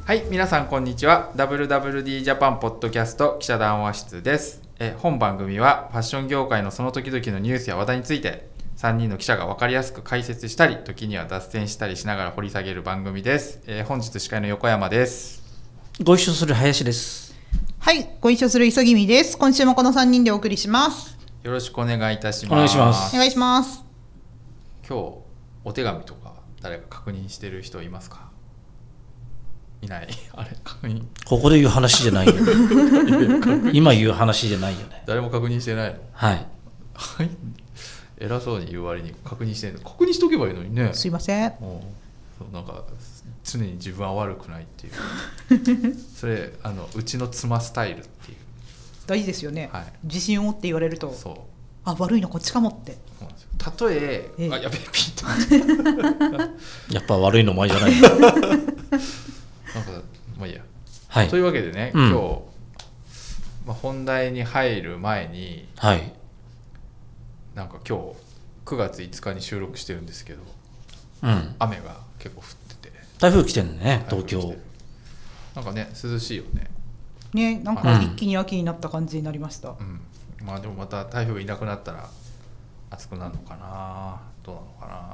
はい、皆さんこんにちは。 WWD ジャパンポッドキャスト記者談話室です。本番組はファッション業界のその時々のニュースや話題について3人の記者が分かりやすく解説したり、時には脱線したりしながら掘り下げる番組です。本日司会の横山です。 ご一緒する林です。 はい、ご一緒する磯君です。今週もこの3人でお送りします。 よろしくお願いいたします。 お願いします。 お願いします。 今日お手紙とか誰か確認してる人いますか？いない。あれ、確認ここで言う話じゃないよ今言う話じゃないよね。 誰も確認してないの？ はいはい。偉そうに言う割に確認してないの。確認しとけばいいのにね。 すいません。 そうなんか常に自分は悪くないっていうそれうちの妻スタイルっていう大事ですよね、 はい、 自信を持って言われると、 そう、 あ、悪いのこっちかもって。 たとえあ、やべえ、ピッとやっぱ悪いのお前じゃないなんかまあいいや、 はい、 というわけでね、今日、本題に入る前に、 はい、 なんか今日9月5日に収録してるんですけど、雨が結構降ってて、 台風来てるね、東京。 なんかね、涼しいよね。 ね、なんか一気に秋になった感じになりました。 まあでもまた台風がいなくなったら暑くなるのかな、どうなのかなと思って。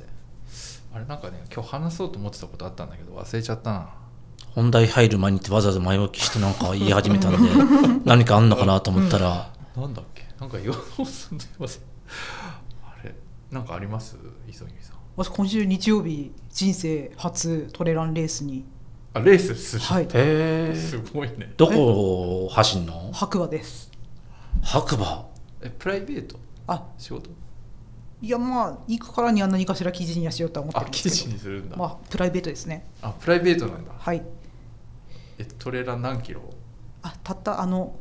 あれ、なんかね、今日話そうと思ってたことあったんだけど忘れちゃったな。 本題入る前にってわざわざ前置きしてなんか言い始めたんで何かあんのかなと思ったら、 なんだっけ、なんか言おうとすんでません。あれ、なんかあります？磯君さん。 私今週日曜日、人生初トレランレースに。 あ、レースする。 はい。 すごいね。 どこを走んの？ 白馬です。 白馬？ プライベート？ あ、 仕事？ いや、まあ行くからには何かしら記事にはしようとは思ってるんですけど。 記事にするんだ。 まあプライベートですね。 あ、プライベートなんだ。 はい。 トレラン何キロ？ たった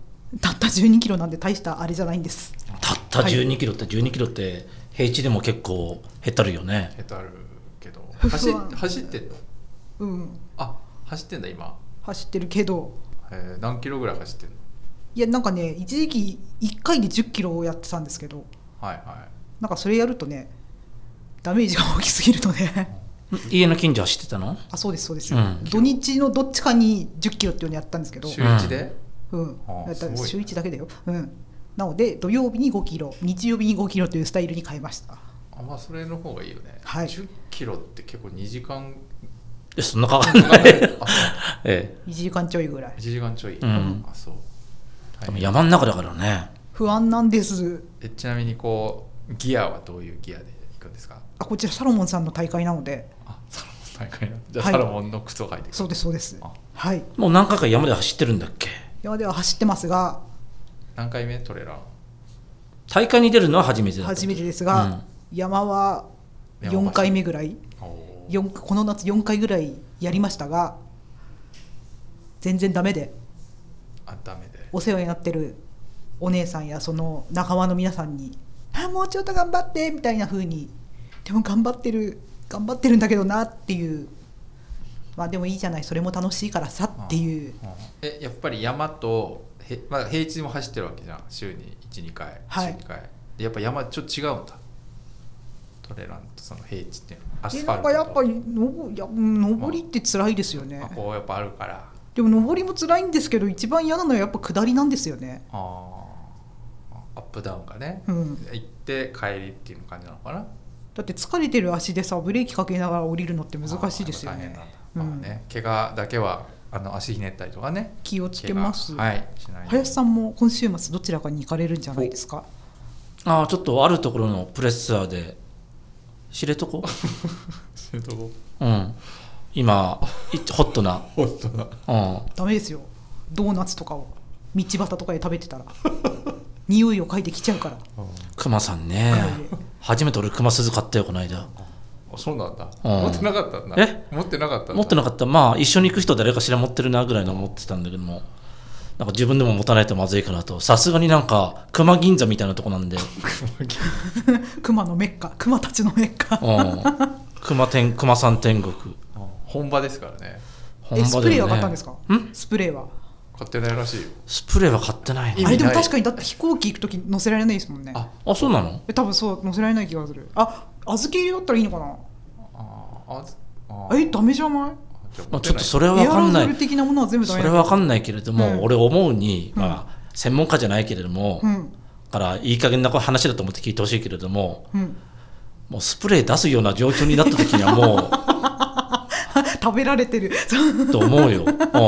12キロなんで大したあれじゃないんです。 たった12キロって、12キロって平地でも結構へたるよね。 へたるけど走ってんの？あ、走ってんだ今。 走ってるけど、 何キロぐらい走ってんの？ いや、なんかね、一時期1回で10キロをやってたんですけど、 はいはい、 なんかそれやるとね、ダメージが大きすぎるので家の近所走ってたの？ あ、そうですそうです、土日のどっちかに10キロっていうのやったんですけど、 週1で？ 週1だけだよ、なので土曜日に5キロ、日曜日に5キロというスタイルに変えました。 まあそれの方がいいよね、 はい、 10キロって結構2時間そんなかかんない1 時間ちょいぐらい。 1時間ちょい、あ、そう。 でも山の中だからね、 不安なんです。 ちなみにこうギアはどういうギアで行くんですか？ こちらサロモンさんの大会なので。 サロモン大会なの？じゃあサロモンの靴を履いてくる？ そうですそうです。はい。 もう何回か山で走ってるんだっけ？ 山では走ってますが、何回目トレラン？ 大会に出るのは初めてだった。 初めてですが、山は4回目ぐらい、この夏4回ぐらいやりましたが、全然ダメで、お世話になってるお姉さんやその仲間の皆さんに、もうちょっと頑張ってみたいな風に、でも頑張ってるんだけどなっていう、まあでもいいじゃない、それも楽しいからさっていう。 やっぱり山と平地も走ってるわけじゃん、週に 1,2 回、週2回で、やっぱ山ちょっと違うんだ、トレランとその平地っていうのは。アスファルトとやっぱり登りって辛いですよね。 こうやっぱあるから。 でも登りも辛いんですけど、一番嫌なのはやっぱ下りなんですよね。 アップダウンがね、行って帰りっていう感じなのかな。 だって疲れてる足でさ、ブレーキかけながら降りるのって難しいですよね。 怪我だけは足ひねったりとかね、 気をつけます。 はい、しない。 林さんも今週末どちらかに行かれるんじゃないですか？ ちょっとあるところのプレスツアーで知床今ホットなダメですよ、ドーナツとかを道端とかで食べてたら匂いを嗅いできちゃうから。 熊さんね、初めて俺熊鈴買ったよこの間。 そうなんだ、持ってなかったんだ。持ってなかった。 まあ一緒に行く人誰かしら持ってるなぐらいの思ってたんだけども、なんか自分でも持たないとまずいかなと。さすがになんか熊銀座みたいなとこなんで熊のメッカ、熊たちのメッカ熊さん天国、 本場ですからね。 スプレーは買ったんですか？スプレーは買ってないらしいよ。 スプレーは買ってないね。 あれでも確かに、だって飛行機行くとき乗せられないですもんね。 そうなの？ 多分そう乗せられない気がする。預け入れだったらいいのかな。ダメじゃない？ まあ、ちょっとそれは分かんない。 エアロゾル的なものは全部ダメそれは分かんないけれども、俺思うに、 うんまあ、専門家じゃないけれども、だからいい加減な話だと思って聞いてほしいけれども、もうスプレー出すような状況になった時にはもう食べられてると思うよ。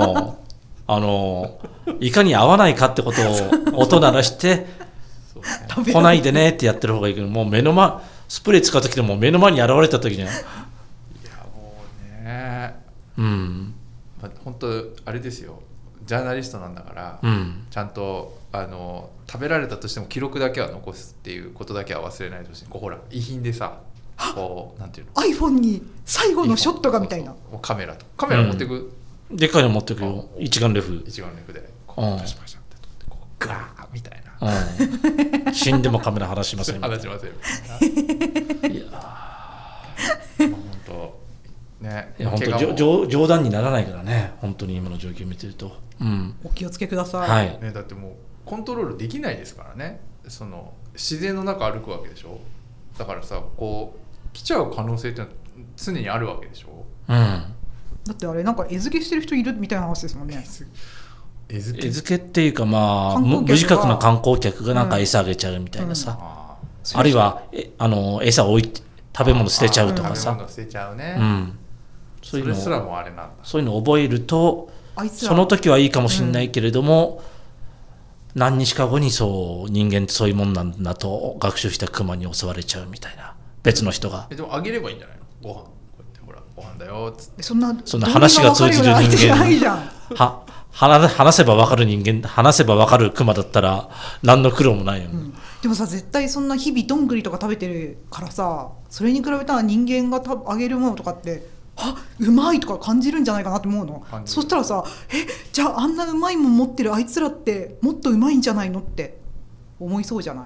いかに合わないかってことを音鳴らして来ないでねってやってる方がいいけど、もう目の前スプレー使う時でも目の前に現れた時には、いやもうね、まあ、本当あれですよ、ジャーナリストなんだから、ちゃんと食べられたとしても記録だけは残すっていうことだけは忘れないでほしい。ほら遺品でさ、こうなんていうの、 iPhone に最後のショットがみたいな、 そうカメラ持ってく、 でっかいの持ってくよ、一眼レフでこうパシャパシャって撮ってこうガーみたいな、 死んでもカメラ離しません話しません。いや本当ね、 いや本当冗談にならないからね、本当に今の状況を見てると、 お気をつけください、 はいね、だってもうコントロールできないですからね、その自然の中歩くわけでしょ。だからさ、こう来ちゃう可能性ってのは常にあるわけでしょ。 だってあれなんか餌付けしてる人いるみたいな話ですもんね。 餌付けっていうか、まあ無自覚な観光客がなんか餌あげちゃうみたいなさ、あるいは餌を置いて食べ物捨てちゃうとかさ、 食べ物捨てちゃうね、それすらもあれなんだ。 そういうのを覚えるとその時はいいかもしれないけれども、何日か後にそう人間ってそういうもんなんだと学習したクマに襲われちゃうみたいな、別の人が。 でもあげればいいんじゃないの、ご飯、こうやってほらご飯だよっつって。 そんな話が通じる人間話せば分かる人間、話せば分かるクマだったら何の苦労もないよね、 でもさ、絶対そんな日々どんぐりとか食べてるからさ、それに比べたら人間があげるものとかってうまいとか感じるんじゃないかなって思うの。そしたらさ、じゃああんなうまいもん持ってるあいつらってもっとうまいんじゃないのって思いそうじゃない。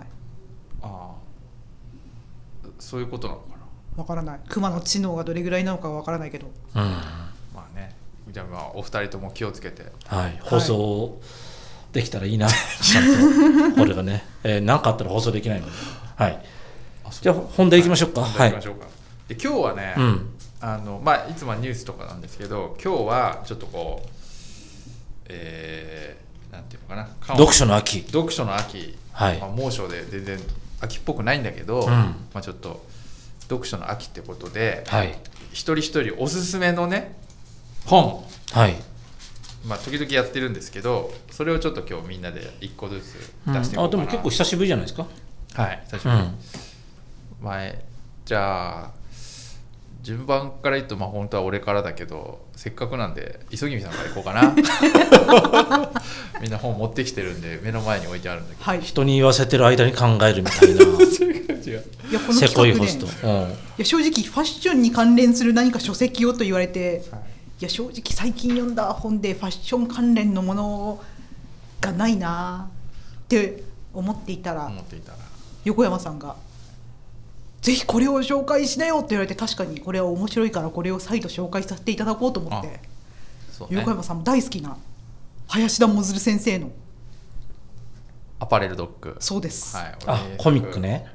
そういうことなのかな、 わからない。クマの知能がどれぐらいなのかわからないけど、 まあね、じゃあお二人とも気をつけて、 放送できたらいいな、ちゃんとこれがね、何かあったら放送できないので、じゃあ本題いきましょうか。 で今日はね、いつもはニュースとかなんですけど、今日はちょっとこう、なんていうのかな、 読書の秋、 猛暑で全然秋っぽくないんだけど、ちょっと読書の秋ってことで、一人一人おすすめのね本、時々やってるんですけど、それをちょっと今日みんなで一個ずつ出していこうかな。 でも結構久しぶりじゃないですか。 久しぶり、じゃあ順番から言うと、本当は俺からだけど、せっかくなんで磯君さんから行こうかな。みんな本持ってきてるんで目の前に置いてあるんだけど、 人に言わせてる間に考えるみたいなせこいホスト、 正直ファッションに関連する何か書籍をと言われて、いや正直最近読んだ本でファッション関連のものがないなって思っていたら、横山さんがぜひこれを紹介しなよって言われて、確かにこれは面白いからこれを再度紹介させていただこうと思って、横山さんも大好きな林田もずる先生のアパレルドッグ、 そうです、 コミックね、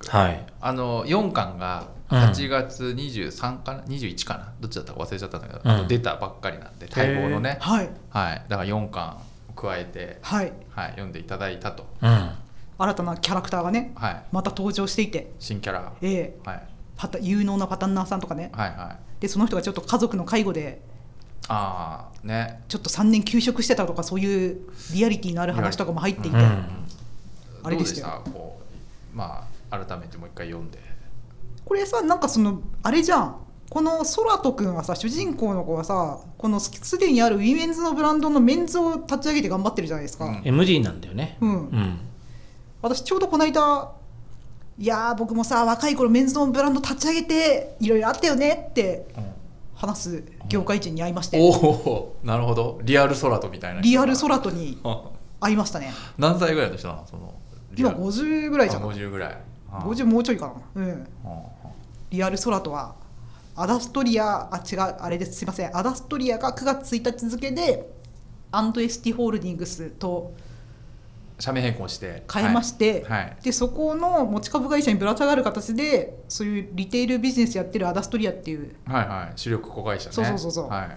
4巻が8月23かな、21かな、どっちだったか忘れちゃったんだけど、出たばっかりなんで、待望のね、だから4巻加えて、読んでいただいたと、 新たなキャラクターがね、また登場していて、 新キャラ、 有能なパタンナーさんとかね、でその人がちょっと家族の介護でちょっと3年休職してたとか、そういうリアリティのある話とかも入っていて、あれでしたよ。 改めてもう一回読んで、 これさ、なんかあれじゃん、この空人くんはさ、主人公の子はさ、このすでにあるウィメンズのブランドのメンズを立ち上げて頑張ってるじゃないですか。 MD なんだよね。 私ちょうどこの間、いや僕もさ若い頃メンズのブランド立ち上げていろいろあったよねって話す業界人に会いまして、 なるほど、リアル空人みたいな、 リアル空人に会いましたね。 何歳ぐらいの人なの？ 今50ぐらいじゃん。 50ぐらい、 50もうちょいかな。リアル空人はアダストリア、あれです、すいません、アダストリアが9月1日付で&ST ホールディングスと社名変更して変えまして、でそこの持ち株会社にぶら下がる形で、そういうリテールビジネスやってるアダストリアっていう、 主力子会社ね、 そう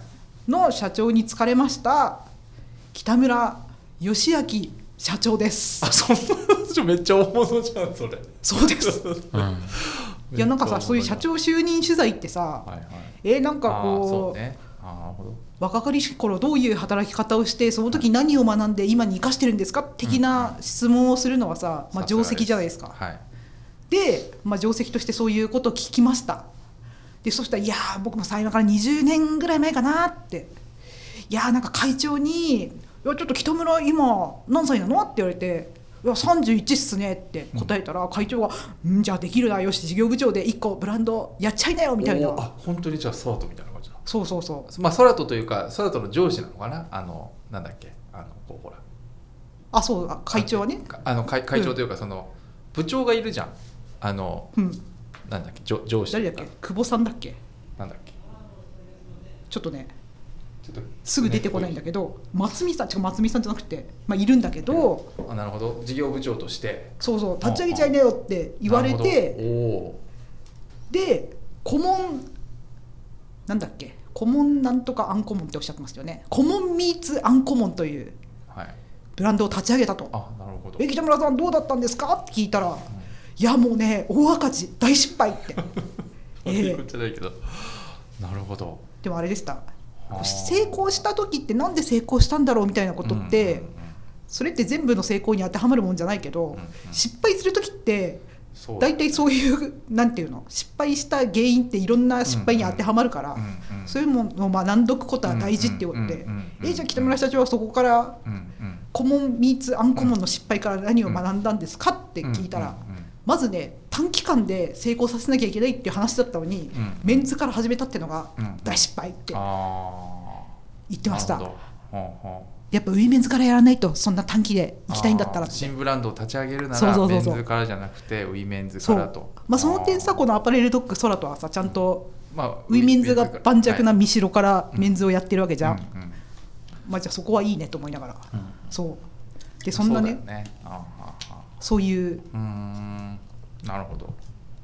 の社長に就かれました北村義明社長です。 あ、そんなめっちゃ大物じゃんそれ。 そうです、いやなんかさ、そういう社長就任取材ってさ、なんかこう、若かりし頃どういう働き方をしてその時何を学んで今に生かしてるんですか的な質問をするのはさ、定石じゃないですか。で、定石としてそういうことを聞きました。でそしたら、いや僕もさ今から20年ぐらい前かなって、いやなんか会長に、いやちょっと北村今何歳なのって言われて、いや31っすねって答えたら、会長がじゃあできるな、よし事業部長で1個ブランドやっちゃいなよみたいな。 本当にじゃあ空飛みたいな感じだ。 そうそうそう、 空飛というか空飛の上司なのかな、なんだっけ、こうほら、 そう会長はね、 会長というか、その部長がいるじゃん、なんだっけ、上司。 誰だっけ、久保さんだっけ、 なんだっけ、 ちょっとすぐ出てこないんだけど、松見さんじゃなくて、いるんだけど、 なるほど、事業部長としてそう立ち上げちゃいなよって言われて、で顧問なんだっけ、顧問なんとかアンコモンっておっしゃってますよね。顧問ミーツアンコモンというブランドを立ち上げたと。 なるほど。 北村さんどうだったんですかって聞いたら、いやもうね大赤字大失敗って言っちゃないけど、なるほど。 でもあれでした、成功した時ってなんで成功したんだろうみたいなことって、それって全部の成功に当てはまるもんじゃないけど、失敗する時って大体そういうなんていうの、失敗した原因っていろんな失敗に当てはまるから、そういうものを学んどくことは大事っていうことで、じゃあ北村社長はそこからコモンミーツアンコモンの失敗から何を学んだんですかって聞いたら、まずね短期間で成功させなきゃいけないっていう話だったのに、メンズから始めたっていうのが大失敗って言ってました。やっぱウィメンズからやらないと、そんな短期で行きたいんだったらって。 新ブランドを立ち上げるならメンズからじゃなくてウィメンズからと。 その点さ、このアパレルドッグ空とはさ、ちゃんとウィメンズが盤石な見代からメンズをやってるわけじゃん。じゃあそこはいいねと思いながら、そうで、そんなね、そういうなるほど、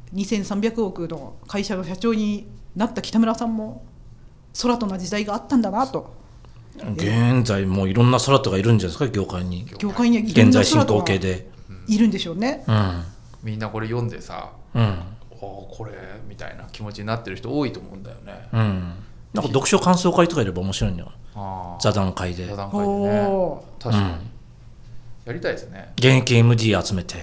2300億の会社の社長になった北村さんも空との時代があったんだなと。 現在もういろんな空とがいるんじゃないですか、業界にはいろんな現在進行形でいるんでしょうね。 みんなこれ読んでさ、これみたいな気持ちになってる人多いと思うんだよね。 なんか読書感想会とかいれば面白いんだよ、座談会で。 座談会でね、確かにやりたいですね。 現役 MD 集めて、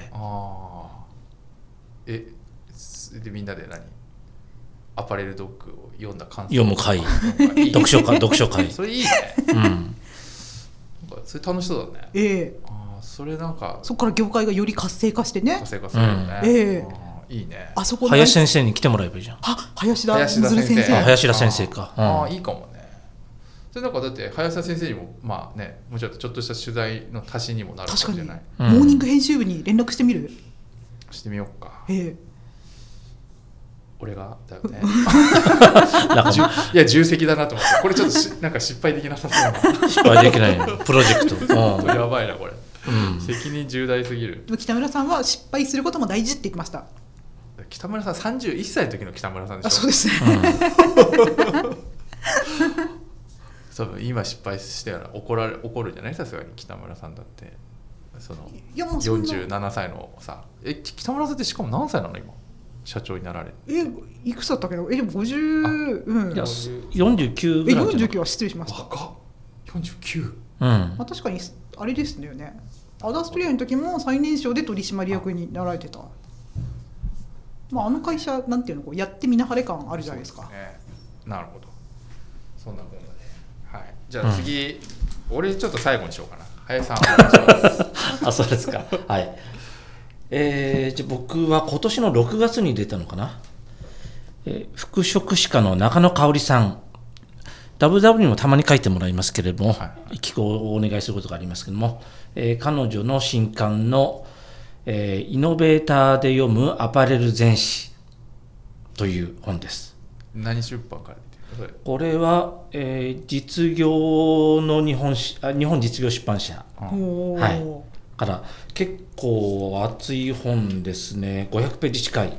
でみんなでアパレルドッグを読んだ感想読む会読書会それいいね。それ楽しそうだね。それなんかそこから業界がより活性化してね。 活性化するよね。いいね。 あそこ林先生に来てもらえばいいじゃん。 林田先生。 林田先生か。 いいかもね。それなんかだって林田先生にももうちょっとした取材の足しにもなるかもしれない。 モーニング編集部に連絡してみる？ してみようか。俺がだよね。いや重責だなと思って、これちょっとなんか失敗できなさそうな。 失敗できないプロジェクト。 やばいなこれ。責任重大すぎる。 北村さんは失敗することも大事って言ってました。 北村さん31歳の時の北村さんでしょ。 そうですね。 多分今失敗してら怒るんじゃない、さすがに北村さんだって。その47歳のさ、北村さんってしかも何歳なの今社長になられる？ いくつだったっけど、でも50、 いや49ぐらい。 49は失礼しました。 若っ。49。 確かにあれですよね。アダストリアの時も最年少で取締役になられてた。あの会社なんていうの、やってみなはれ感あるじゃないですか。 なるほど。そんなもんだね。はい。じゃあ次、俺ちょっと最後にしようかな。林さんお願いします。 そうですか。はい。じゃ僕は今年の6月に出たのかな。服飾史家の中野香織さん。WW にもたまに書いてもらいますけれども、寄稿をお願いすることがありますけれども、彼女の新刊の、イノベーターで読むアパレル全史という本です。 何出版から出てる？ これは、実業の日本実業出版社、から結構厚い本ですね。500ページ近い。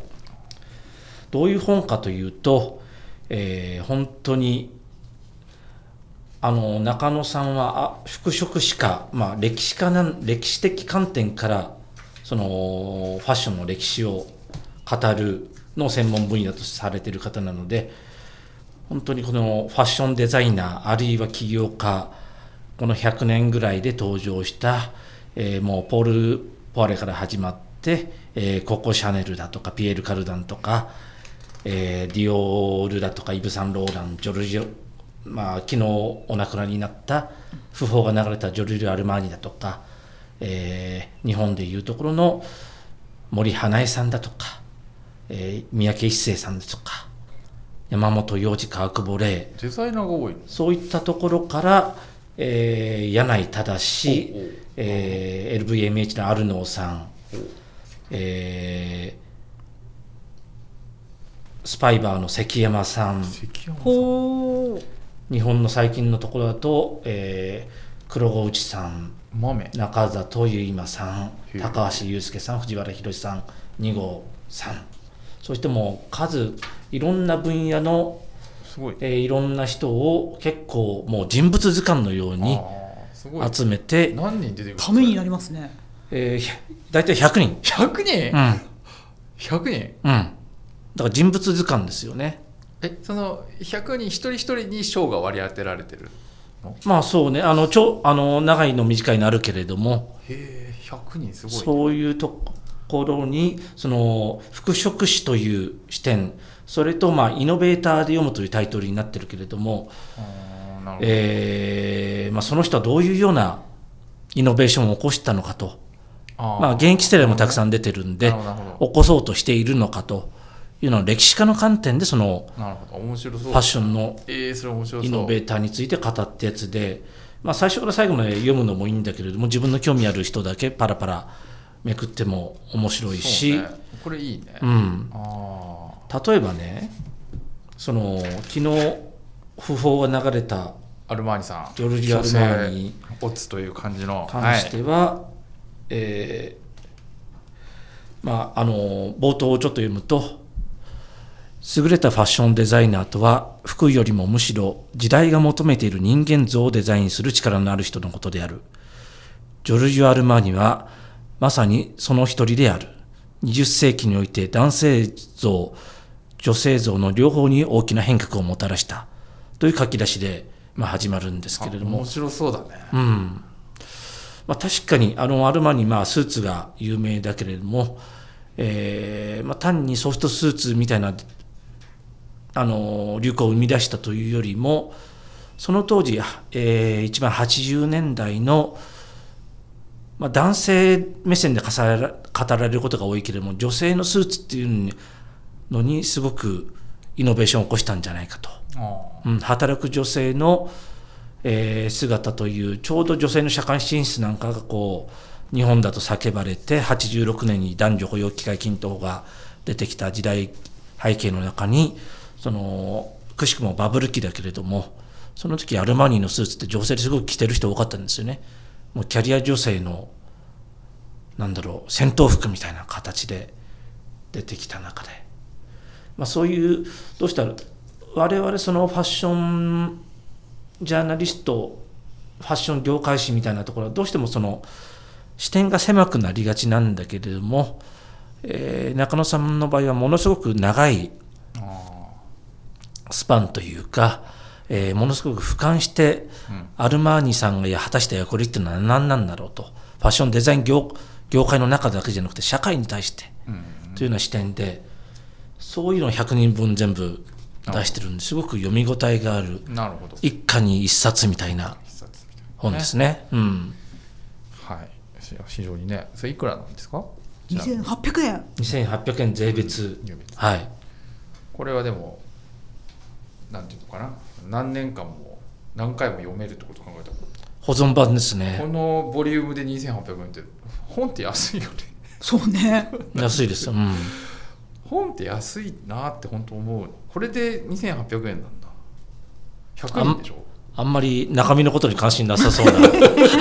どういう本かというと、本当に中野さんは服飾史家、歴史的観点からそのファッションの歴史を語るのを専門分野とされている方なので、本当にこのファッションデザイナーあるいは起業家、この100年ぐらいで登場した、もうポール・ポワレから始まって、ココ・シャネルだとかピエール・カルダンとか、ディオールだとかイヴ・サンローラン、ジョルジオ、昨日お亡くなりになった訃報が流れたジョルジオ・アルマーニだとか、日本でいうところの森英恵さんだとか、三宅一生さんだとか、山本洋次、川久保玲、 デザイナーが多い。 そういったところから、柳井正、LVMH のアルノーさん、スパイバーの関山さん、日本の最近のところだと、黒河内さん、中里ゆいまさん、高橋祐介さん、藤原宏さん、二号さん、そしてもういろんな分野のすごい、 いろんな人を結構もう人物図鑑のように集めて、 何人出てくるためになりますね。 大体100人。 100人、100人、 だから人物図鑑ですよね。 その100人一人一人に賞が割り当てられてるの？そうね、長いの短いのあるけれども、 100人すごい、 そういうところにその服飾史という視点、それとイノベーターで読むというタイトルになってるけれども、その人はどういうようなイノベーションを起こしたのかと、現役世代もたくさん出てるんで、起こそうとしているのかというのは歴史家の観点でそのファッションのイノベーターについて語ったやつで、最初から最後まで読むのもいいんだけれども、自分の興味ある人だけパラパラめくっても面白いし、 これいいね。 例えばね、その昨日訃報が流れたアルマーニさん、 ジョルジオ・アルマーニオツという感じの関しては、冒頭をちょっと読むと、優れたファッションデザイナーとは服よりもむしろ時代が求めている人間像をデザインする力のある人のことである。ジョルジオ・アルマーニはまさにその一人である。20世紀において男性像、女性像の両方に大きな変革をもたらしたという書き出しで、始まるんですけれども、 面白そうだね。 確かにアルマーニ、スーツが有名だけれども、単にソフトスーツみたいな流行を生み出したというよりも、その当時、一番80年代の、男性目線で語られることが多いけれども、女性のスーツっていうのにすごくイノベーションを起こしたんじゃないかと。働く女性の、姿という、ちょうど女性の社会進出なんかが日本だと叫ばれて、86年に男女雇用機会均等が出てきた時代背景の中に、くしくもバブル期だけれども、その時アルマーニのスーツって女性ですごく着てる人多かったんですよね。もうキャリア女性の戦闘服みたいな形で出てきた中で、そういうどうしたら我々そのファッションジャーナリスト、ファッション業界誌みたいなところはどうしてもその視点が狭くなりがちなんだけれども、中野さんの場合はものすごく長いスパンというか、ものすごく俯瞰して、アルマーニさんが果たした役割っていうのは何なんだろうと、ファッションデザイン 業界の中だけじゃなくて社会に対してというような視点で、そういうのを100人分全部出してるんですごく読み応えがある、一家に一冊みたいな本ですね。 はい、非常にね。それいくらなんですか ？2800円。 2800円税別。はい。 これはでもなんていうのかな、何年間も何回も読めるってことを考えたら保存版ですね。 このボリュームで2800円って本って安いよね。 そうね。 安いですよ。 本って安いなって本当思う。これで2800円なんだ。100円でしょ。 あんまり中身のことに関心なさそうな。いや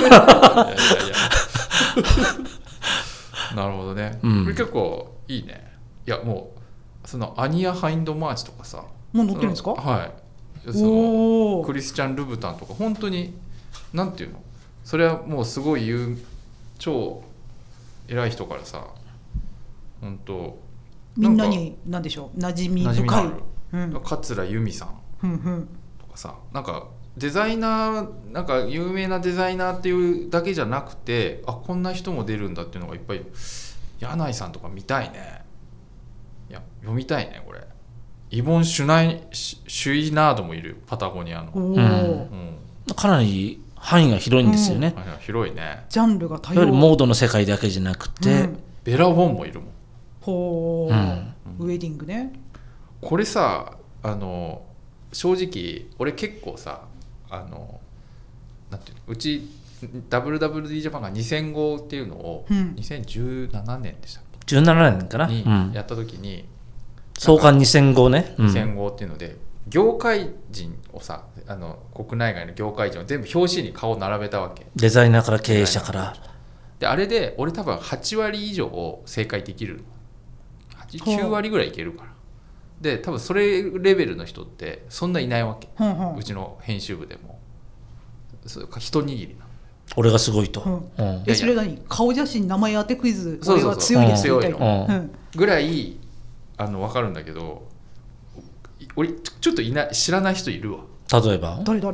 なるほどね。これ結構いいね。いやもうそのアニア・ハインドマーチとかさ。 もう載ってるんですか？ はい。 そのクリスチャン・ルブタンとか本当になんていうの、それはもうすごい超偉い人からさ、本当みんなに何でしょう、馴染み深い、 桂由美さんとかさ、なんかデザイナー、なんか有名なデザイナーっていうだけじゃなくて、あ、こんな人も出るんだっていうのがいっぱい。柳井さんとか見たいね。いや読みたいねこれ。イボン・シュイナードもいる、パタゴニアの。 かなり範囲が広いんですよね。 広いね。 ジャンルが多様。 やはりモードの世界だけじゃなくて、 ベラ・ウォンもいるもん。 ほう、ウェディングね。 これさ、正直俺結構さ、なんていうの、うち WWD ジャパンが2000号っていうのを、2017年でしたっけ、 17年かなにやった時に、 創刊2000号ね、 2000号っていうので業界人をさ、国内外の業界人を全部表紙に顔を並べたわけ。 デザイナーから経営者からで、あれで俺多分8割以上を正解できる、9割ぐらいいけるから。で多分それレベルの人ってそんないないわけ、うちの編集部でも。それか一握りな、 俺がすごいと、 それ何、顔写真名前当てクイズ、俺は強いですみたいなぐらい分かるんだけど、俺ちょっと知らない人いるわ。 例えば誰ちょ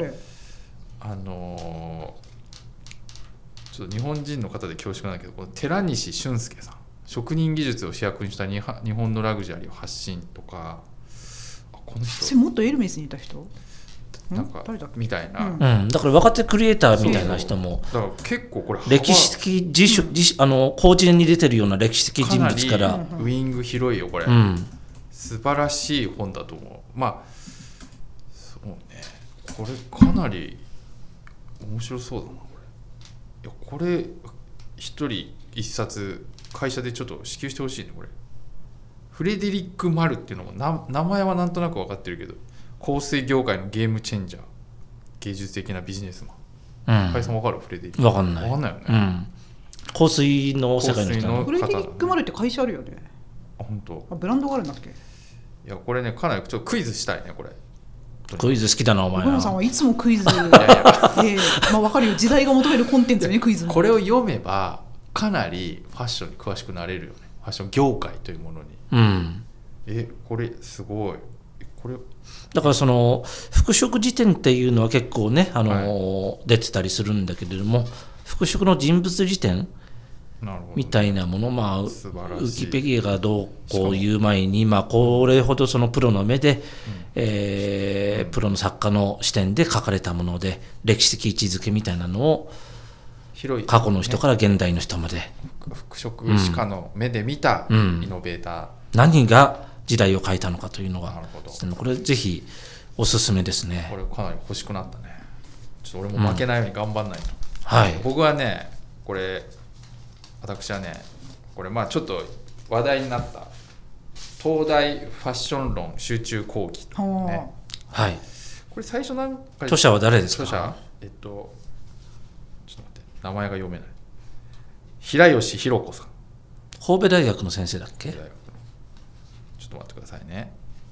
っと日本人の方で恐縮なんだけど、この寺西俊介さん、職人技術を主役にした日本のラグジュアリーを発信とか、この人それもっとエルメスにいた人なんかみたいな、 だから若手クリエイターみたいな人も、 だから結構これ歴史的後人に出てるような歴史的人物からウィング広いよこれ、素晴らしい本だと思う。まあそうね、これかなり面白そうだなこれ。いやこれ一人一冊会社でちょっと支給してほしいねこれ。フレデリック・マルっていうのも名前はなんとなく分かってるけど、香水業界のゲームチェンジャー、芸術的なビジネスマン。林さん分かる？フレデリック。 分かんない。 分かんないよね。 香水の世界の人。 フレデリック・マルって会社あるよね。 あ、本当。 ブランドがあるんだっけ？ いやこれね、かなりちょっとクイズしたいねこれ。 クイズ好きだなお前。 小野さんはいつもクイズ。まあ分かるよ、時代が求めるコンテンツよねクイズ。 これを読めばかなりファッションに詳しくなれるよね。ファッション業界というものに。これすごい。これだからその服飾辞典っていうのは結構ね、出てたりするんだけれども、服飾の人物辞典みたいなもの、ウィキペディアがどうこう言う前に、これほどそのプロの目で、プロの作家の視点で書かれたもので、歴史的位置づけみたいなのを過去の人から現代の人まで、 服飾史家の目で見たイノベーター、 何が時代を変えたのかというのが、これぜひおすすめですね。 これかなり欲しくなったね。ちょっと俺も負けないように頑張んないと。僕はね、これ私はね、これちょっと話題になった東大ファッション論集中講義とね。これ最初なんか著者は誰ですか？ 著者ちょっと待って、名前が読めない。平吉弘子さん。 神戸大学の先生だっけ？ ちょっと待ってくださいね。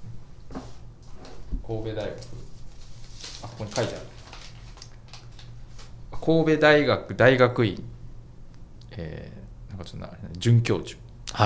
神戸大学、ここに書いてある。神戸大学大学院、なんかちょっと准教授、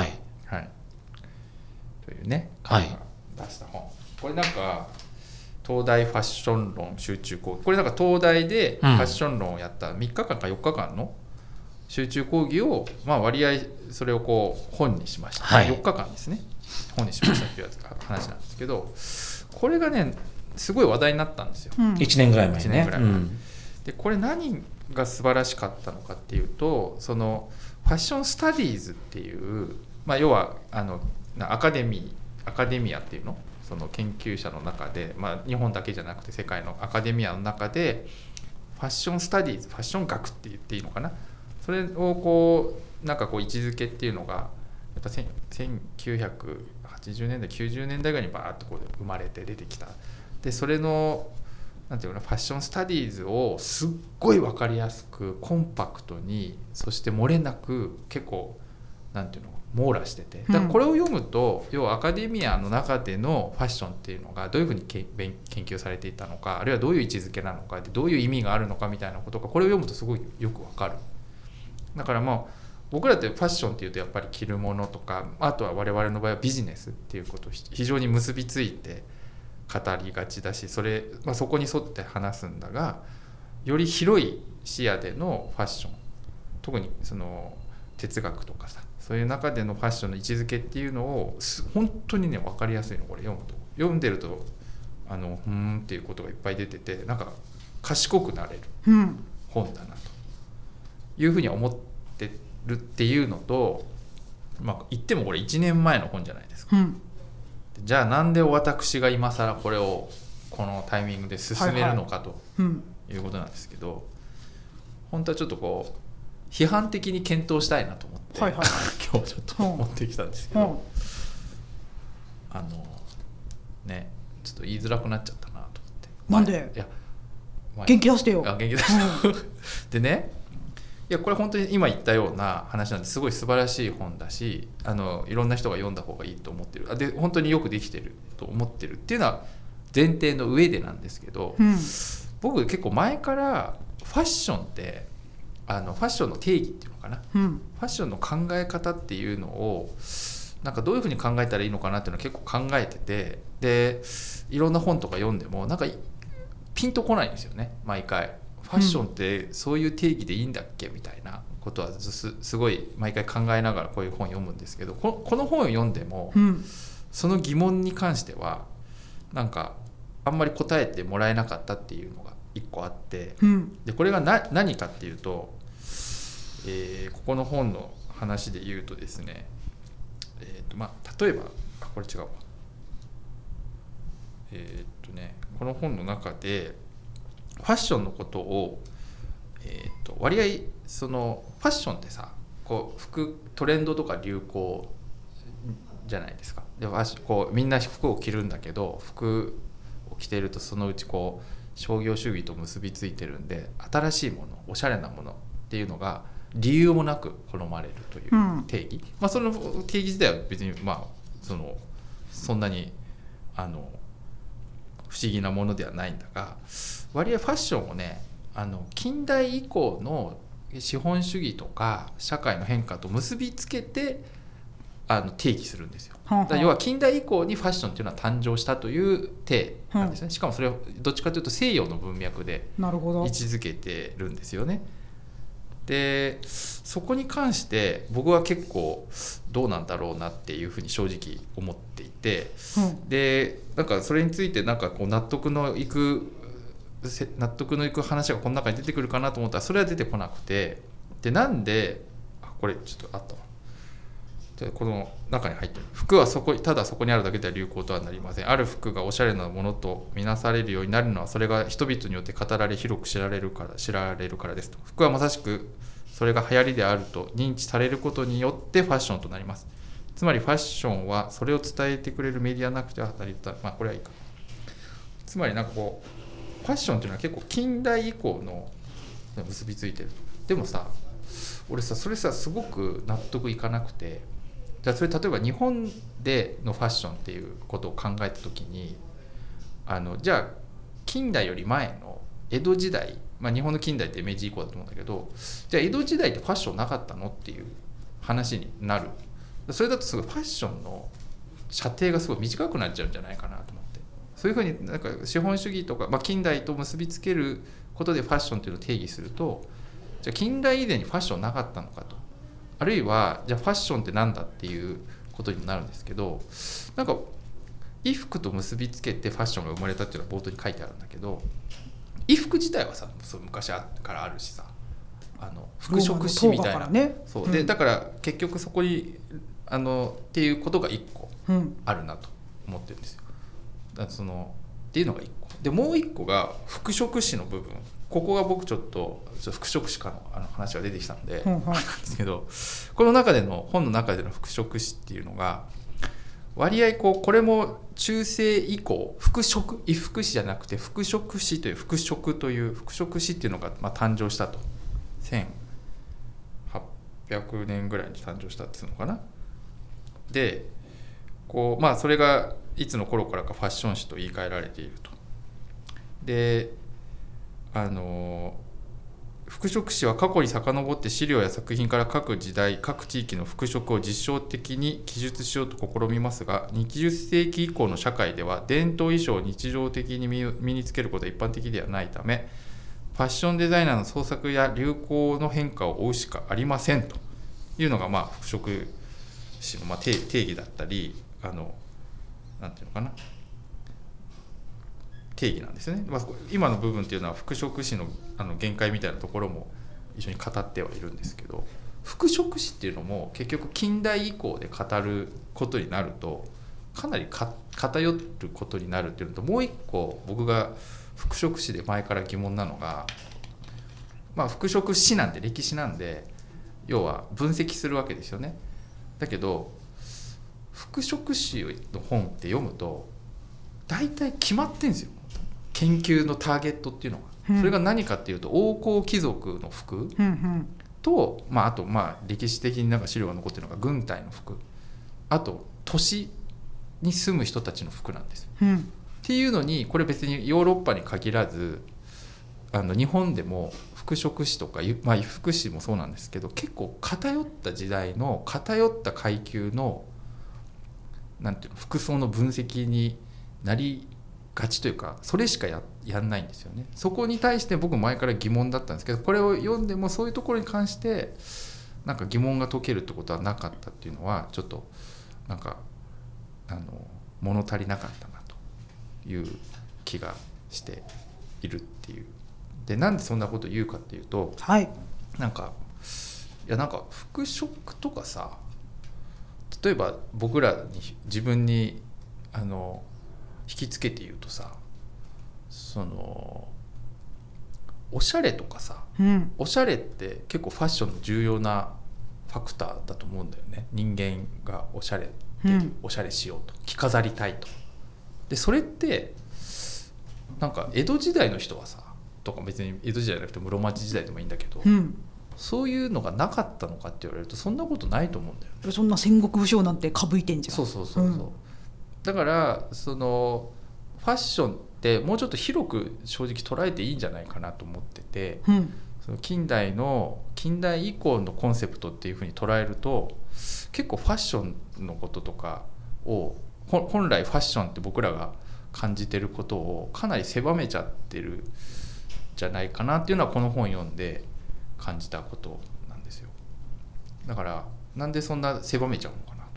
というね、彼が出した本。これなんか東大ファッション論集中講義、これなんか東大でファッション論をやった3日間か4日間の集中講義を、割合それをこう本にしました、4日間ですね、本にしましたっていう話なんですけど、これがねすごい話題になったんですよ、 1年ぐらい前ね。 でこれ何が素晴らしかったのかっていうと、そのファッションスタディーズっていう、要はアカデミアっていうの、その研究者の中で、日本だけじゃなくて世界のアカデミアの中でファッションスタディーズ、ファッション学って言っていいのかな、それをこうなんかこう位置づけっていうのがやっぱ1980年代90年代ぐらいにバーッとこう生まれて出てきた。でそれのなんていうの、ファッションスタディーズをすっごい分かりやすくコンパクトに、そして漏れなく結構なんていうの網羅してて、だからこれを読むと、要はアカデミアの中でのファッションっていうのがどういうふうに研究されていたのか、あるいはどういう位置づけなのかでどういう意味があるのかみたいなことがこれを読むとすごいよくわかる。だから僕らってファッションっていうとやっぱり着るものとか、あとは我々の場合はビジネスっていうことを非常に結びついて語りがちだし、そこに沿って話すんだが、より広い視野でのファッション、特にその哲学とかさ、そういう中でのファッションの位置づけっていうのを本当にね分かりやすいの。これ読んでるとっていうことがいっぱい出てて、なんか賢くなれる本だなというふうに思ってるっていうのと、言ってもこれ1年前の本じゃないですか、じゃあなんで私が今更これをこのタイミングで進めるのかということなんですけど、本当はちょっとこう批判的に検討したいなと思って、今日ちょっと持ってきたんですけど、ね、ちょっと言いづらくなっちゃったなと思って。 なんで？いや、元気出してよ。 元気出してでね、いやこれ本当に今言ったような話なんですごい素晴らしい本だし、いろんな人が読んだ方がいいと思ってる。で本当によくできてると思ってるっていうのは前提の上でなんですけど、僕結構前からファッションってファッションの定義っていうのかな、ファッションの考え方っていうのをなんかどういうふうに考えたらいいのかなっていうのを結構考えてて、でいろんな本とか読んでもなんかピンとこないんですよね。毎回ファッションってそういう定義でいいんだっけみたいなことはすごい毎回考えながらこういう本読むんですけど、この本を読んでも、その疑問に関してはなんかあんまり答えてもらえなかったっていうのが一個あって、でこれが何かっていうと、ここの本の話で言うとですね、例えばこれ違うわ、この本の中でファッションのことを、割合そのファッションってさ、こうトレンドとか流行じゃないですか。でこうみんな服を着るんだけど、服を着ているとそのうちこう商業主義と結びついてるんで、新しいもの、おしゃれなものっていうのが理由もなく好まれるという定義、その定義自体は別にそんなに不思議なものではないんだが、割合ファッションをね、近代以降の資本主義とか社会の変化と結びつけて定義するんですよ。だから要は近代以降にファッションっていうのは誕生したという体なんですね。しかもそれをどっちかというと西洋の文脈で位置づけてるんですよね。でそこに関して僕は結構どうなんだろうなっていうふうに正直思っていて、でなんかそれについてなんかこう納得のいく話がこの中に出てくるかなと思ったらそれは出てこなくて、でなんでこれちょっとあったわ、この中に入ってる服はただそこにあるだけでは流行とはなりません。ある服がおしゃれなものとみなされるようになるのはそれが人々によって語られ広く知られるからですと。服はまさしくそれが流行りであると認知されることによってファッションとなります。つまりファッションはそれを伝えてくれるメディアなくては当たり前、これはいいか。つまりなんかこうファッションっていうのは結構近代以降の結びついてる。でもさ、俺さそれさすごく納得いかなくて、じゃあそれ例えば日本でのファッションっていうことを考えた時にじゃあ近代より前の江戸時代、日本の近代って明治以降だと思うんだけど、じゃあ江戸時代ってファッションなかったのっていう話になる。それだとすごいファッションの射程がすごい短くなっちゃうんじゃないかなと思って、そういうふうになんか資本主義とか、近代と結びつけることでファッションっていうのを定義すると、じゃあ近代以前にファッションなかったのかと、あるいはじゃあファッションってなんだっていうことにもなるんですけど、なんか衣服と結びつけてファッションが生まれたっていうのは冒頭に書いてあるんだけど、衣服自体はさそう昔からあるしさ、服飾史みたいな、そうでだから結局そこにっていうことが一個あるなと思ってるんですよ。だからっていうのが一個で、もう一個が服飾史の部分。ここが僕ちょっと服飾史家の話が出てきたので、なんですけど、この中での本の中での服飾史っていうのが割合これも中世以降衣服史じゃなくて服飾史という服飾史っていうのが誕生したと、1800年ぐらいに誕生したっていうのかな。 でこう、それがいつの頃からかファッション誌と言い換えられていると。で服飾誌は過去に遡って資料や作品から各時代各地域の服飾を実証的に記述しようと試みますが、20世紀以降の社会では伝統衣装を日常的に身につけることは一般的ではないため、ファッションデザイナーの創作や流行の変化を追うしかありませんというのが服飾誌の定義だったり、なんていうのかな、定義なんですよね。今の部分っていうのは服飾誌の限界みたいなところも一緒に語ってはいるんですけど、服飾誌っていうのも結局近代以降で語ることになるとかなり偏ることになるっていうのと、もう一個僕が服飾誌で前から疑問なのが、服飾史なんて歴史なんで要は分析するわけですよね。だけど服飾史の本って読むと大体決まってんですよ、研究のターゲットっていうのが。それが何かっていうと王侯貴族の服と、あと歴史的に資料が残ってるのが軍隊の服、あと都市に住む人たちの服なんです、っていうのに、これ別にヨーロッパに限らず日本でも服飾史とか、衣服史もそうなんですけど、結構偏った時代の偏った階級のなんていうの服装の分析になりがちというか、それしか やんないんですよね。そこに対して僕前から疑問だったんですけど、これを読んでもそういうところに関して疑問が解けるってことはなかったっていうのは、ちょっと物足りなかったなという気がしているっていう。でなんでそんなこと言うかっていうと、 はい、 服飾とかさ、例えば僕らに自分に引きつけて言うとさ、おしゃれとかさ、おしゃれって結構ファッションの重要なファクターだと思うんだよね。人間がおしゃれおしゃれしようと、着飾りたいと。でそれって江戸時代の人はさとか、別に江戸時代じゃなくて室町時代でもいいんだけど、そういうのがなかったのかって言われるとそんなことないと思うんだよね。 そんな戦国武将なんてかぶいてんじゃん。 そう、だからファッションってもうちょっと広く正直捉えていいんじゃないかなと思ってて、その近代以降のコンセプトっていうふうに捉えると、結構ファッションのこととかを本来ファッションって僕らが感じてることをかなり狭めちゃってるじゃないかなっていうのはこの本読んで感じたことなんですよ。だからなんでそんな狭めちゃうのかなと思って、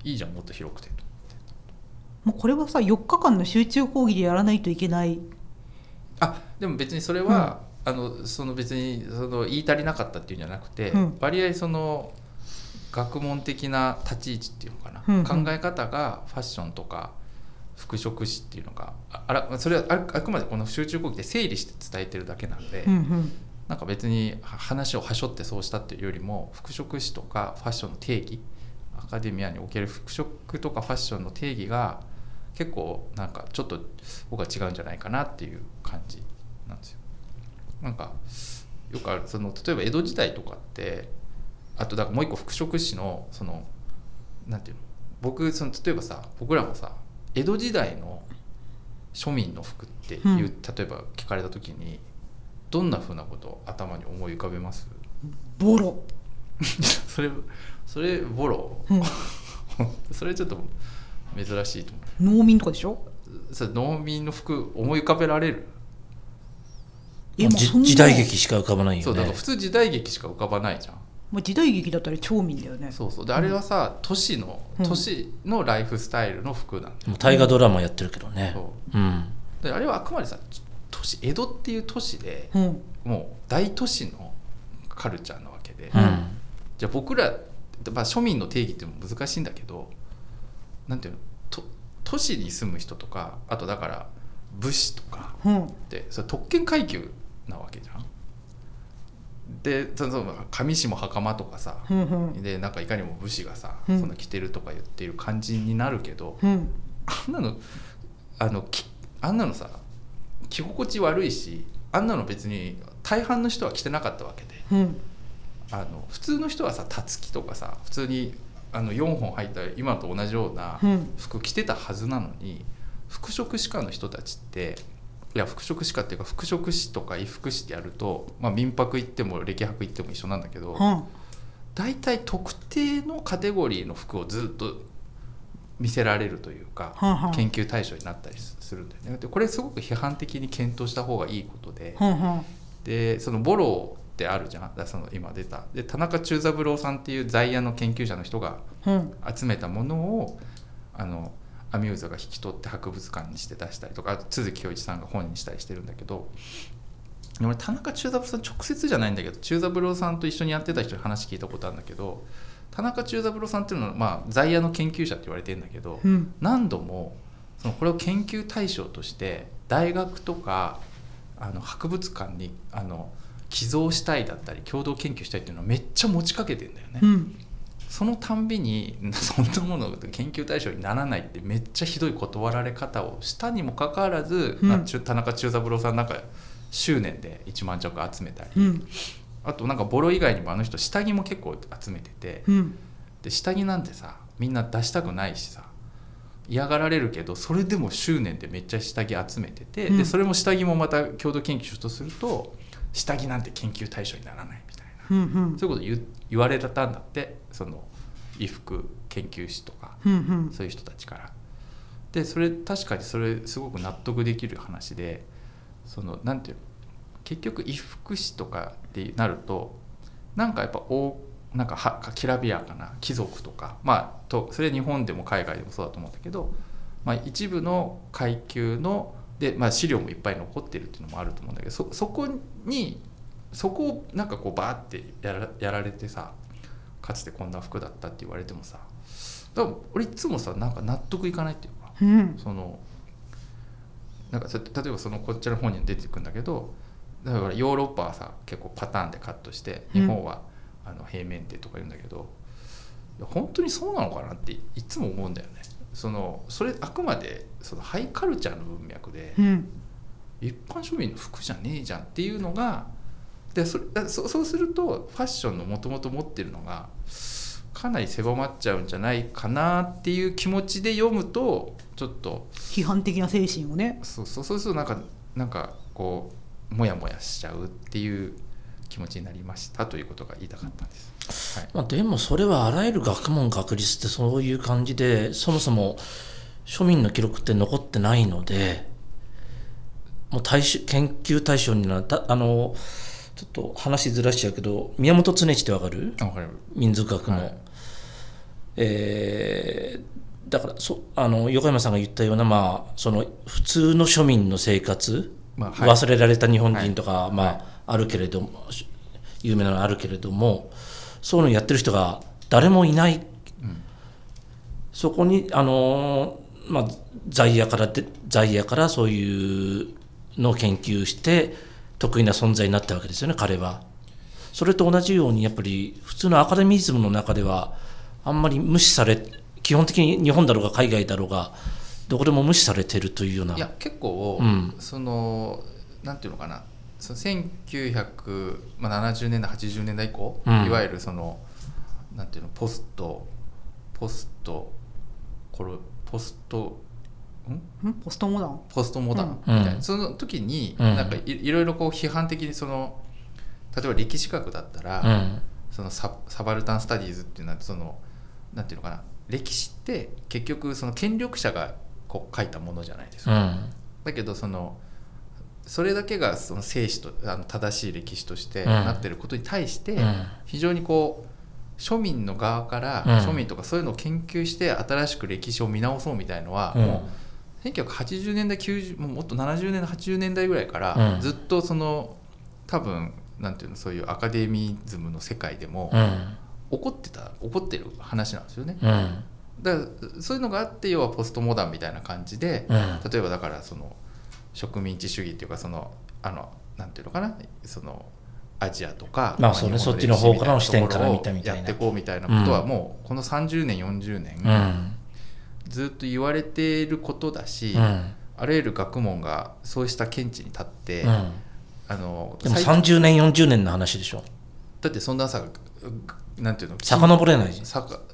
いいじゃんもっと広くてと思って。 もうこれはさ4日間の集中講義でやらないといけない。 でも別にそれは、別に言い足りなかったっていうんじゃなくて、割合学問的な立ち位置っていうのかな、考え方がファッションとか服飾史っていうのがそれはあくまでこの集中講義で整理して伝えてるだけなんで、別に話をはしょってそうしたっていうよりも、服飾史とかファッションの定義、アカデミアにおける服飾とかファッションの定義が結構ちょっと僕は違うんじゃないかなっていう感じなんですよ。よくある例えば江戸時代とかって、あともう一個服飾史のなんていうの、例えばさ、僕らもさ江戸時代の庶民の服っていう、例えば聞かれた時にどんなふうなことを頭に思い浮かべます？ ボロそれボロ、それちょっと珍しいと思う。農民とかでしょ？ 農民の服思い浮かべられる？ 時代劇しか浮かばないよね。 そうだから普通時代劇しか浮かばないじゃん。 時代劇だったら町民だよね。 そうで、あれはさ都市のライフスタイルの服なんだよ。 もう大河ドラマやってるけどね。 であれはあくまでさ江戸っていう都市で、もう大都市のカルチャーなわけで、じゃあ僕ら、庶民の定義っても難しいんだけど、なんていうの、都市に住む人とか、あとだから武士とかで、それ特権階級なわけじゃん。で上下袴とかさ、でいかにも武士がさ、そんな着てるとか言っている感じになるけど、あんなのさ着心地悪いし、あんなの別に大半の人は着てなかったわけで、普通の人はさたつきとかさ普通に 4本入った今と同じような服着てたはずなのに、服飾歯科の人たちっていや服飾歯科っていうか服飾師とか衣服師ってやると、民泊行っても歴博行っても一緒なんだけど、大体特定のカテゴリーの服をずっと見せられるというか、研究対象になったりするんだよね。でこれすごく批判的に検討した方がいいことで、でそのボロってあるじゃん。その今出たで田中忠三郎さんっていう在野の研究者の人が集めたものを、アミューズが引き取って博物館にして出したりとか、あと都築恭一さんが本にしたりしてるんだけど、俺田中忠三郎さん直接じゃないんだけど、忠三郎さんと一緒にやってた人に話聞いたことあるんだけど、田中忠三郎さんっていうのは、在野の研究者って言われてるんだけど、何度もこれを研究対象として大学とか博物館に寄贈したいだったり共同研究したいっていうのはめっちゃ持ちかけてんだよね、そのたんびにそんなものが研究対象にならないってめっちゃひどい断られ方をしたにもかかわらず、田中忠三郎さんなんか執念で1万着集めたり、あとなんかボロ以外にも人下着も結構集めてて、で下着なんてさみんな出したくないしさ嫌がられるけど、それでも執念でめっちゃ下着集めてて、でそれも下着もまた共同研究とすると下着なんて研究対象にならないみたいな、そういうこと言われたんだって、その衣服研究士とか、そういう人たちから。でそれ確かにそれすごく納得できる話で、なんていうの、結局衣服師とかってなるとなんかやっぱなんかきらびやかな貴族とか、それは日本でも海外でもそうだと思うんだけど、一部の階級ので、資料もいっぱい残ってるっていうのもあると思うんだけど、そこをなんかこうバーってやられてさ、かつてこんな服だったって言われてもさ、だから俺いつもさなんか納得いかないっていうか、なんか例えばこっちの本に出てくるんだけど、だからヨーロッパはさ結構パターンでカットして、日本は平面でとか言うんだけど、本当にそうなのかなっていつも思うんだよね。それあくまでハイカルチャーの文脈で、一般庶民の服じゃねえじゃんっていうのが、でそうするとファッションのもともと持ってるのがかなり狭まっちゃうんじゃないかなっていう気持ちで読むと、ちょっと批判的な精神をね、 そうするとなんかこうモヤモヤしちゃうっていう気持ちになりましたということが言いたかったんです、 でもそれはあらゆる学問学術ってそういう感じで、そもそも庶民の記録って残ってないので、もう研究対象になったちょっと話ずらしちゃうけど、宮本常一ってわかる？民族学の、だから横山さんが言ったような、普通の庶民の生活、忘れられた日本人とか、あるけれども、有名なのあるけれども、そういうのやってる人が誰もいない、そこに在野からそういうのを研究して得意な存在になったわけですよね、彼は。それと同じようにやっぱり普通のアカデミズムの中ではあんまり無視され、基本的に日本だろうが海外だろうがどこでも無視されてるというような。 いや結構、なんていうのかな、1970年代80年代以降、いわゆるなんていうの、ポストモダンみたいな、その時になんかいろいろこう批判的に例えば歴史学だったら、サバルタンスタディーズっていうのはなんていうのかな、歴史って結局権力者がこう書いたものじゃないですか、だけどそれだけが正史と正しい歴史としてなってることに対して、非常にこう庶民の側から、庶民とかそういうのを研究して新しく歴史を見直そうみたいのは、もう1980年代90もっと70年代80年代ぐらいから、ずっと多分なんていうの、そういうアカデミズムの世界でも、起こってる話なんですよね、だからそういうのがあって、要はポストモダンみたいな感じで、例えばだから植民地主義っていうか、なんていうのかな、アジアとか、 そっちの方からの視点から見たみたいな、 やっていこうみたいなことは、もうこの30年40年、ずっと言われていることだし、あらゆる学問がそうした見地に立って、でも 30年40年の話でしょ。 だってそんなさ、なんていうの、 遡れないじゃん。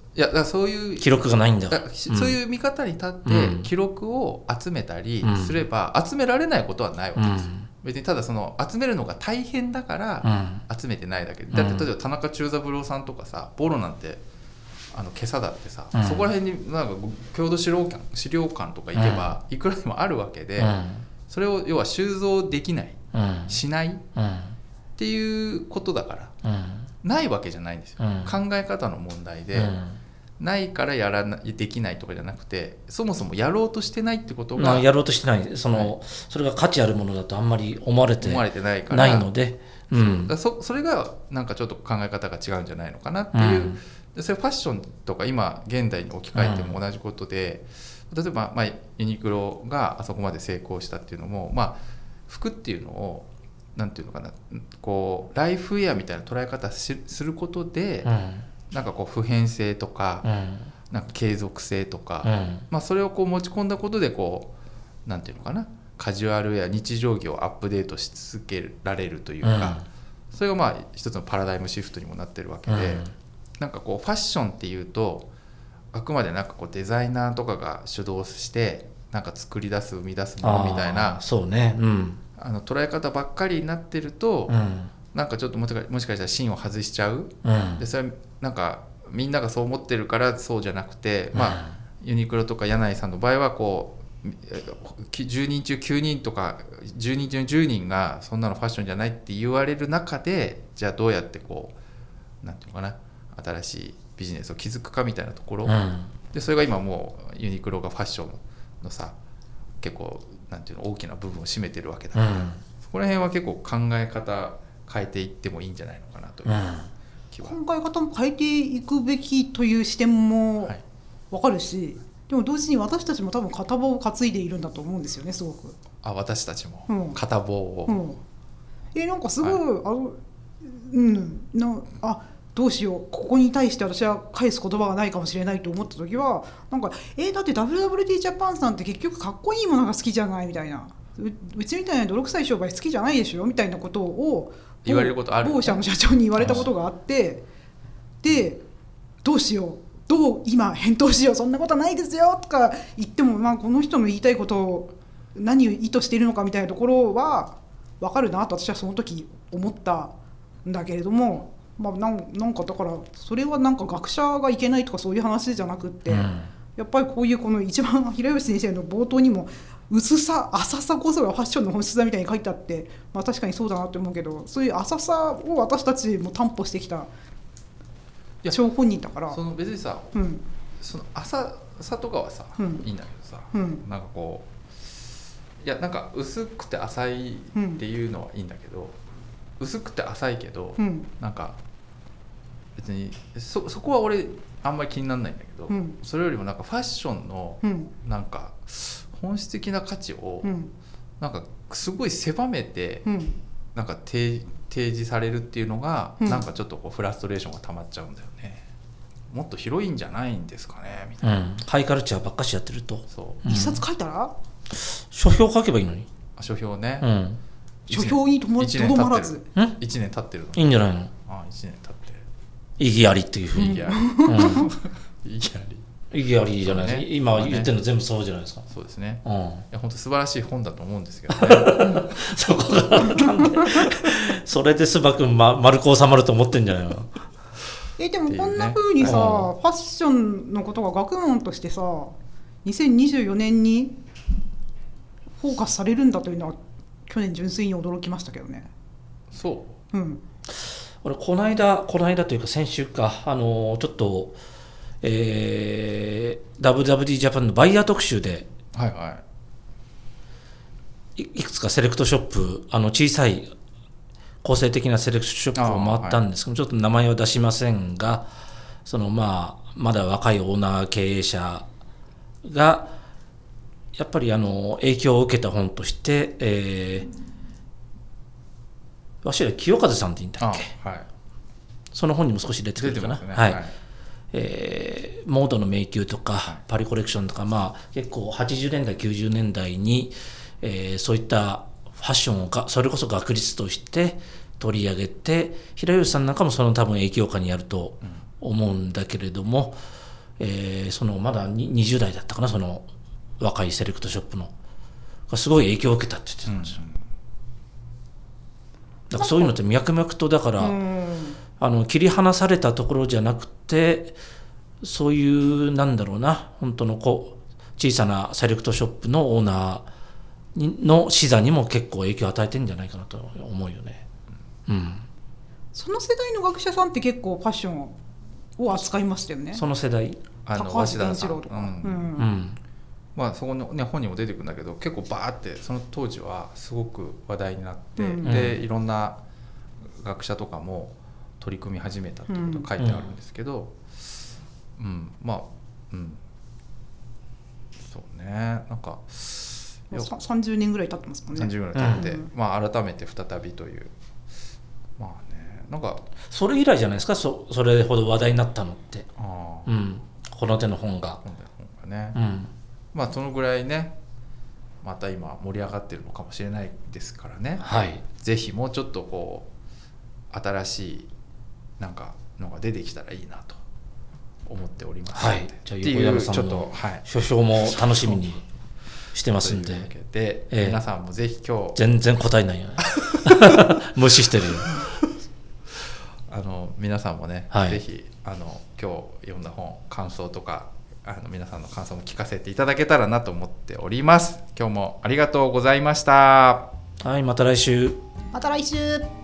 いやだからそういう記録がないんだ、 そういう見方に立って記録を集めたりすれば、集められないことはないわけです、別にただその集めるのが大変だから集めてないだけで、だって例えば田中忠三郎さんとかさ、ボロなんて今朝だってさ、そこら辺になんか郷土資料館とか行けばいくらでもあるわけで、それを要は収蔵できない、しないっていうことだから、ないわけじゃないんですよ、考え方の問題で、ないからできないとかじゃなくて、そもそもやろうとしてないってことが、 やろうとしてない、それが価値あるものだとあんまり思われてないので、 それがなんかちょっと考え方が違うんじゃないのかなっていう、でそれファッションとか今現代に置き換えても同じことで、例えば、ユニクロがあそこまで成功したっていうのも、服っていうのをなんていうのかな、こうライフウェアみたいな捉え方することで、なんかこう普遍性とか、なんか継続性とか、それをこう持ち込んだことでこうなんていうのかな、カジュアルや日常着をアップデートし続けられるというか、それが一つのパラダイムシフトにもなってるわけで、なんかこうファッションっていうとあくまでなんかこうデザイナーとかが主導してなんか作り出す生み出すものみたいな、 そうね、 捉え方ばっかりになってると、なんかちょっともしかしたら芯を外しちゃう、でそれはなんかみんながそう思ってるからそうじゃなくて、ユニクロとか柳井さんの場合はこう10人中9人とか10人中10人がそんなのファッションじゃないって言われる中で、じゃあどうやってこうなんていうのかな、新しいビジネスを築くかみたいなところ、でそれが今もうユニクロがファッションのさ結構なんていうの大きな部分を占めてるわけだから、そこら辺は結構考え方変えていってもいいんじゃないのかなという気は、 考え方も変えていくべきという視点も分かるし、でも同時に私たちも多分片棒を担いでいるんだと思うんですよね、すごく。 私たちも片棒を、 なんかすごい、どうしよう、ここに対して私は返す言葉がないかもしれないと思った時は、なんかだって WWD ジャパンさんって結局かっこいいものが好きじゃないみたいな、うちみたいな泥臭い商売好きじゃないでしょみたいなことを言われることある、 某社の社長に言われたことがあって、でどうしよう、どう今返答しよう、そんなことないですよとか言っても、この人の言いたいことを何を意図しているのかみたいなところは分かるなと私はその時思ったんだけれども、なんかだからそれはなんか学者がいけないとかそういう話じゃなくって、やっぱりこういうこの一番平吉先生の冒頭にも薄さ浅さこそがファッションの本質だみたいに書いてあって、確かにそうだなって思うけど、そういう浅さを私たちも担保してきた張本人だから、 その別にさ、その浅さとかはさ、いいんだけどさ、なんかこういやなんか薄くて浅いっていうのはいいんだけど、薄くて浅いけど、なんか別に そこは俺あんまり気にならないんだけど、それよりもなんかファッションのなんか本質的な価値をなんかすごい狭めてなんか提示されるっていうのが、なんかちょっとこうフラストレーションが溜まっちゃうんだよね。もっと広いんじゃないんですかねみたいな、 ハイカルチャーばっかしやってると、 一冊書いたら書評書けばいいのに。 書評ね、 書評にとどまらず 1年経ってるのいいんじゃないの。 1年経って意義ありっていうふうに。 意義あり意義ありじゃないですか、今言ってるの全部そうじゃないですか。 そうですね、いや本当素晴らしい本だと思うんですけどねそこがなんでそれでスバ君丸く収まると思ってんじゃないの。 でもこんな風にさ、ファッションのことが学問としてさ2024年にフォーカスされるんだというのは去年純粋に驚きましたけどね。 そう、 俺この間というか先週かちょっとWWD ジャパンのバイヤー特集で、いくつかセレクトショップ小さい個性的なセレクトショップを回ったんですけど、ちょっと名前は出しませんが、まだ若いオーナー経営者がやっぱり影響を受けた本として、鷲田清和さんって言うんだっけ、その本にも少し出てくるかな、モードの迷宮とか、パリコレクションとか、結構80年代90年代に、そういったファッションをそれこそ学術として取り上げて、平吉さんなんかもその多分影響下にあると思うんだけれども、 そのまだ20代だったかな、その若いセレクトショップのがすごい影響を受けたって言ってたんですよ。だからそういうのって脈々とだから、切り離されたところじゃなくて、そういうなんだろうな、本当の小さなセレクトショップのオーナーの視座にも結構影響を与えてるんじゃないかなと思うよね。 その世代の学者さんって結構ファッションを扱いましたよね。 その世代、 高橋源一郎とか、 まあそこのね本にも出てくるんだけど、結構バーってその当時はすごく話題になって、でいろんな学者とかも取り組み始めたってことが書いてあるんですけど、まあそうね、なんか 30年ぐらい経ってますもんね。 30ぐらい経って、まあ改めて再びという、まあね、なんかそれ以来じゃないですか、それほど話題になったのって。この手の本がね、まあそのぐらいね、また今盛り上がってるのかもしれないですからね、ぜひもうちょっとこう新しいなんかのが出てきたらいいなと思っておりますので、 じゃあ横山さんの書評も楽しみにしてますんで、 というわけで、皆さんもぜひ今日全然答えないよね無視してるよ皆さんもね、ぜひ今日読んだ本感想とか皆さんの感想も聞かせていただけたらなと思っております。今日もありがとうございました。 また来週。 また来週。